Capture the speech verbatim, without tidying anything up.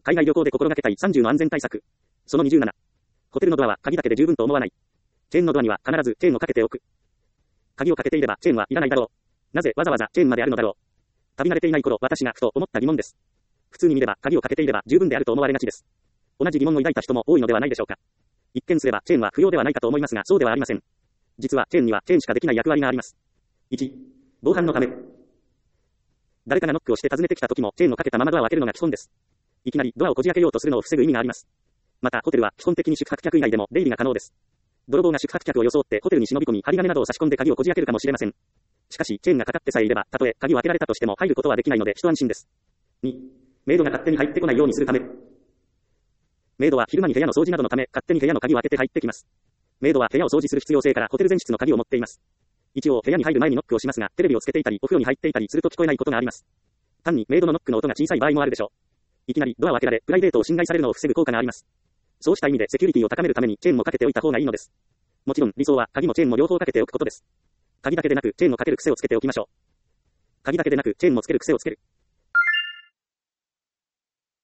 海外旅行で心がけたいさんじゅうの安全対策。そのにじゅうなな。ホテルのドアは鍵だけで十分と思わない。チェーンのドアには必ずチェーンをかけておく。鍵をかけていればチェーンはいらないだろう。なぜわざわざチェーンまであるのだろう。旅慣れていない頃、私がふと思った疑問です。普通に見れば鍵をかけていれば十分であると思われがちです。同じ疑問を抱いた人も多いのではないでしょうか。一見すればチェーンは不要ではないかと思いますが、そうではありません。実はチェーンにはチェーンしかできない役割があります。いち、防犯のため。誰かがノックをして訪ねてきた時もチェーンをかけたままドアを開けるのが基本です。いきなりドアをこじ開けようとするのを防ぐ意味があります。またホテルは基本的に宿泊客以外でも出入りが可能です。泥棒が宿泊客を装ってホテルに忍び込み針金などを差し込んで鍵をこじ開けるかもしれません。しかしチェーンがかかってさえいれば、たとえ鍵を開けられたとしても入ることはできないので一安心です。に、メイドが勝手に入ってこないようにするため。メイドは昼間に部屋の掃除などのため勝手に部屋の鍵を開けて入ってきます。メイドは部屋を掃除する必要性からホテル全室の鍵を持っています。一応部屋に入る前にノックをしますが、テレビをつけていたりお風呂に入っていたりすると聞こえないことがあります。単にメイドのノックの音が小さい場合もあるでしょう。いきなりドアを開けられプライベートを侵害されるのを防ぐ効果があります。そうした意味でセキュリティを高めるためにチェーンもかけておいた方がいいのです。もちろん理想は鍵もチェーンも両方かけておくことです。鍵だけでなくチェーンをかける癖をつけておきましょう。鍵だけでなくチェーンもつける癖をつける。